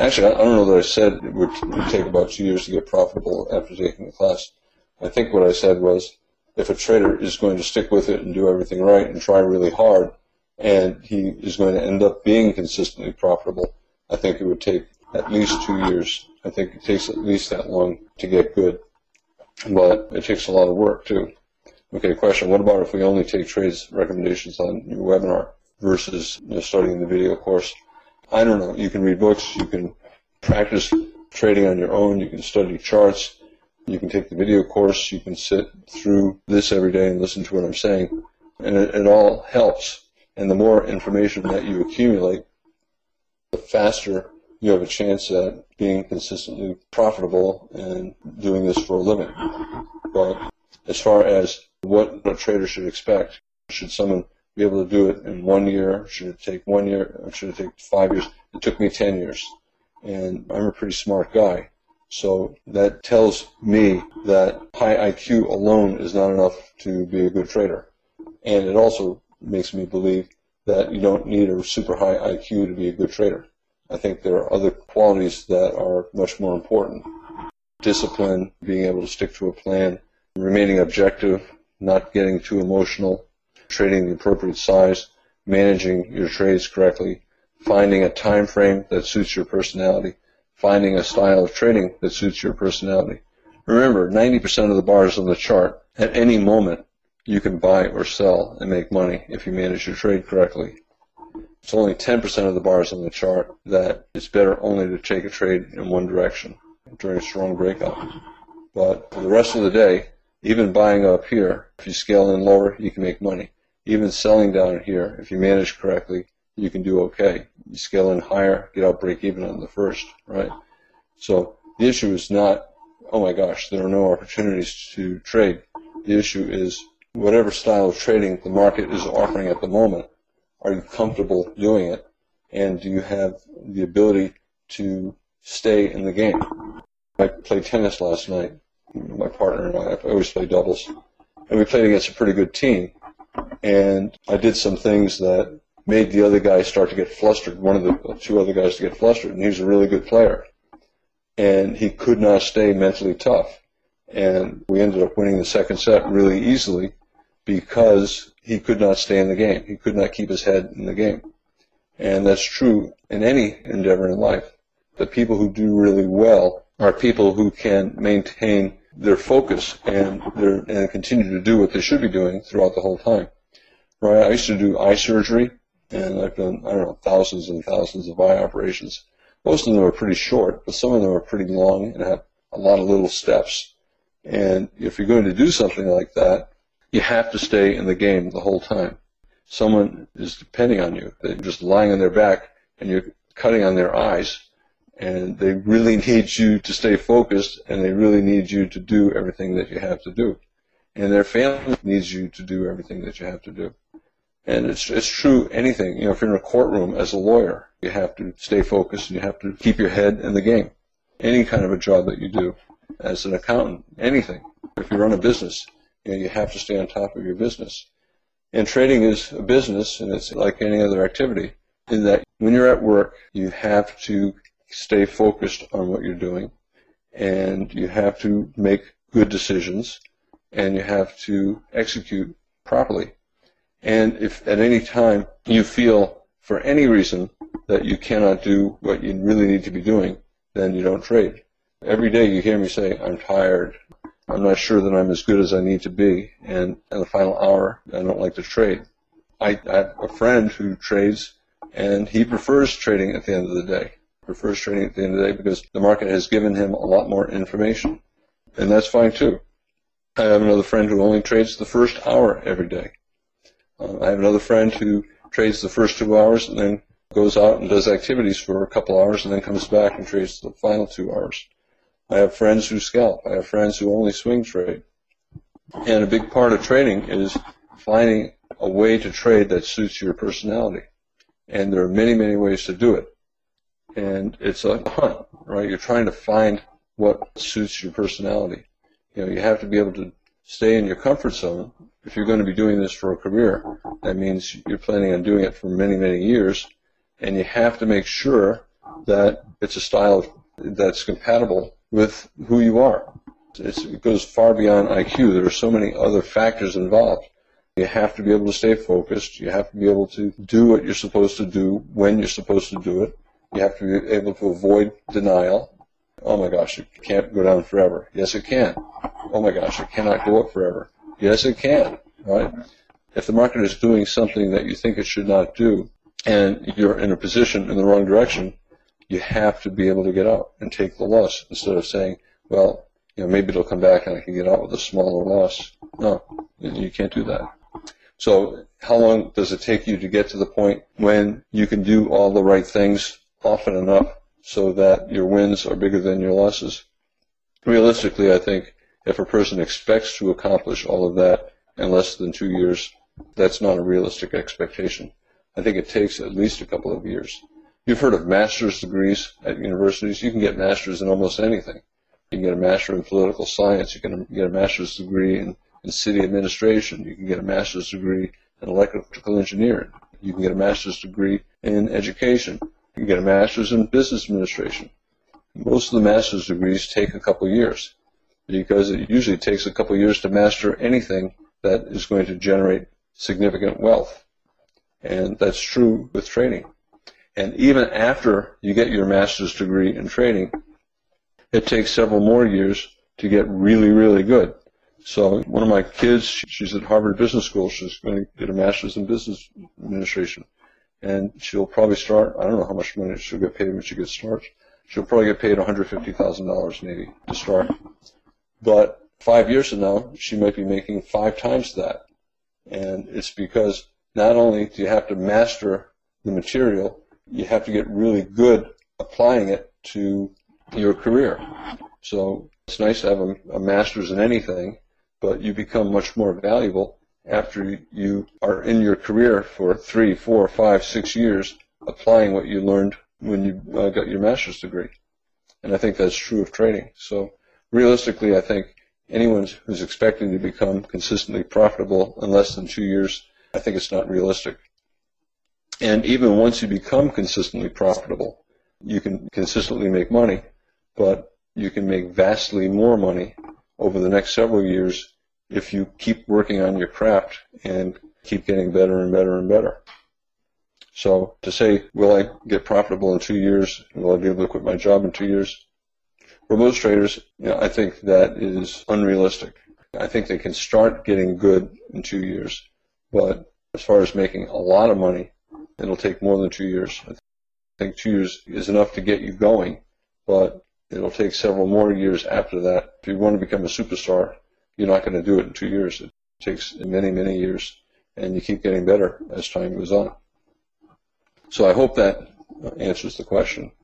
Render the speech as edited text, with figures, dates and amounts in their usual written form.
Actually, I don't know that I said it would take about 2 years to get profitable after taking the class. I think what I said was, if a trader is going to stick with it and do everything right and try really hard, and he is going to end up being consistently profitable, I think it would take at least 2 years. I think it takes at least that long to get good. But it takes a lot of work, too. Okay, question, what about if we only take trades recommendations on your webinar versus studying the video course? I don't know. You can read books, you can practice trading on your own, you can study charts, you can take the video course, you can sit through this every day and listen to what I'm saying, and it all helps. And the more information that you accumulate, the faster you have a chance at being consistently profitable and doing this for a living. But as far as what a trader should expect, should someone be able to do it in 1 year? Should it take 1 year? Or should it take 5 years? It took me 10 years. And I'm a pretty smart guy. So that tells me that high IQ alone is not enough to be a good trader. And it also makes me believe that you don't need a super high IQ to be a good trader. I think there are other qualities that are much more important. Discipline, being able to stick to a plan, remaining objective, not getting too emotional, trading the appropriate size, managing your trades correctly, finding a time frame that suits your personality, finding a style of trading that suits your personality. Remember, 90% of the bars on the chart, at any moment, you can buy or sell and make money if you manage your trade correctly. It's only 10% of the bars on the chart that it's better only to take a trade in one direction during a strong breakout. But for the rest of the day, even buying up here, if you scale in lower, you can make money. Even selling down here, if you manage correctly, you can do okay. You scale in higher, get out break even on the first, right? So the issue is not, oh my gosh, there are no opportunities to trade. The issue is whatever style of trading the market is offering at the moment, are you comfortable doing it? And do you have the ability to stay in the game? I played tennis last night. My partner and I always play doubles. And we played against a pretty good team. And I did some things that made the other guy start to get flustered, one of the two other guys to get flustered. And he was a really good player. And he could not stay mentally tough. And we ended up winning the second set really easily because he could not stay in the game. He could not keep his head in the game. And that's true in any endeavor in life. The people who do really well are people who can maintain their focus and continue to do what they should be doing throughout the whole time. Right? I used to do eye surgery, and I've done, thousands and thousands of eye operations. Most of them are pretty short, but some of them are pretty long and have a lot of little steps. And if you're going to do something like that, you have to stay in the game the whole time. Someone is depending on you. They're just lying on their back, and you're cutting on their eyes. And they really need you to stay focused, and they really need you to do everything that you have to do. And their family needs you to do everything that you have to do. And it's true anything. If you're in a courtroom as a lawyer, you have to stay focused, and you have to keep your head in the game. Any kind of a job that you do, as an accountant, anything. If you run a business, you have to stay on top of your business. And trading is a business, and it's like any other activity, in that when you're at work, you have to stay focused on what you're doing, and you have to make good decisions, and you have to execute properly. And if at any time you feel, for any reason, that you cannot do what you really need to be doing, then you don't trade. Every day you hear me say, I'm tired, I'm not sure that I'm as good as I need to be, and in the final hour, I don't like to trade. I have a friend who trades, and he prefers trading at the end of the day. Prefers trading at the end of the day because the market has given him a lot more information. And that's fine too. I have another friend who only trades the first hour every day. I have another friend who trades the first 2 hours and then goes out and does activities for a couple hours and then comes back and trades the final 2 hours. I have friends who scalp. I have friends who only swing trade. And a big part of trading is finding a way to trade that suits your personality. And there are many, many ways to do it. And it's a hunt, right? You're trying to find what suits your personality. You have to be able to stay in your comfort zone. If you're going to be doing this for a career, that means you're planning on doing it for many, many years. And you have to make sure that it's a style that's compatible with who you are. It goes far beyond IQ. There are so many other factors involved. You have to be able to stay focused. You have to be able to do what you're supposed to do when you're supposed to do it. You have to be able to avoid denial. Oh my gosh, it can't go down forever. Yes, it can. Oh my gosh, it cannot go up forever. Yes, it can. Right? If the market is doing something that you think it should not do, and you're in a position in the wrong direction, you have to be able to get out and take the loss instead of saying, well, maybe it'll come back and I can get out with a smaller loss. No, you can't do that. So how long does it take you to get to the point when you can do all the right things often enough so that your wins are bigger than your losses? Realistically, I think if a person expects to accomplish all of that in less than 2 years, that's not a realistic expectation. I think it takes at least a couple of years. You've heard of master's degrees at universities. You can get masters in almost anything. You can get a master in political science. You can get a master's degree in city administration. You can get a master's degree in electrical engineering. You can get a master's degree in education. You can get a master's in business administration. Most of the master's degrees take a couple of years because it usually takes a couple of years to master anything that is going to generate significant wealth. And that's true with trading. And even after you get your master's degree in trading, it takes several more years to get really, really good. So one of my kids, she's at Harvard Business School. She's going to get a master's in business administration. And she'll probably start, I don't know how much money she'll get paid when she gets started. She'll probably get paid $150,000 maybe to start. But 5 years from now, she might be making 5 times that. And it's because not only do you have to master the material, you have to get really good applying it to your career. So it's nice to have a master's in anything, but you become much more valuable after you are in your career for 3, 4, 5, 6 years applying what you learned when you got your master's degree. And I think that's true of trading. So realistically, I think anyone who's expecting to become consistently profitable in less than 2 years, I think it's not realistic. And even once you become consistently profitable, you can consistently make money, but you can make vastly more money over the next several years if you keep working on your craft and keep getting better and better and better. So to say, will I get profitable in 2 years? Will I be able to quit my job in 2 years? For most traders, I think that is unrealistic. I think they can start getting good in 2 years, but as far as making a lot of money, it'll take more than 2 years. I think 2 years is enough to get you going, but it'll take several more years after that. If you want to become a superstar, you're not going to do it in 2 years. It takes many, many years, and you keep getting better as time goes on. So I hope that answers the question.